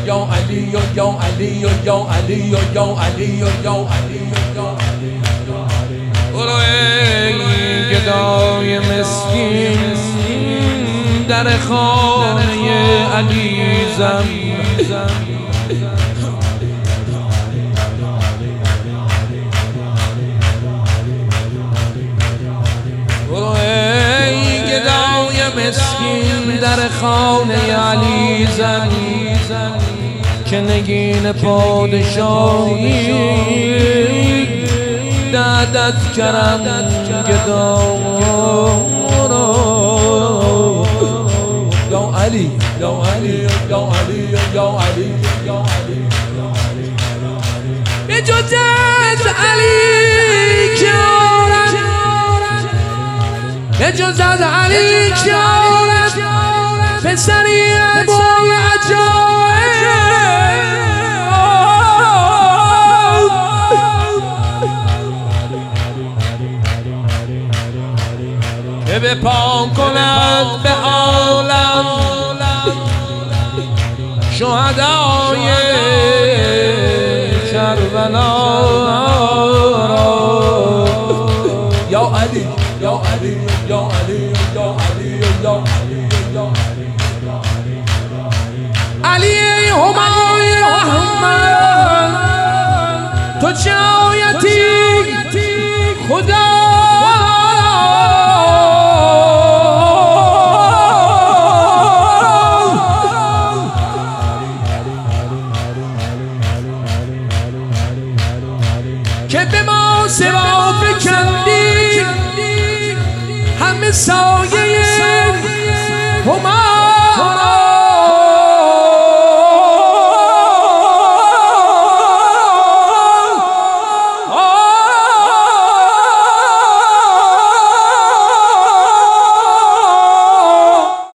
یا علی یا علی یا علی یا علی یا علی برو ای گدای مسکین در خانه علی زن برو ای گدای مسکین در خانه علی زن که نگین پادشاهی دعدت کرم گدا یا علی یا علی یا علی یا علی یا علی به جز از علی کیارم به جز از علی کیارم پسری بول که به پا کند به عالم شهدای کربلا یا علی یا علی یا علی یا علی یا علی علی همای رحمت تو چه آیتی خدا که به ما سوا فکندی همه سایه همه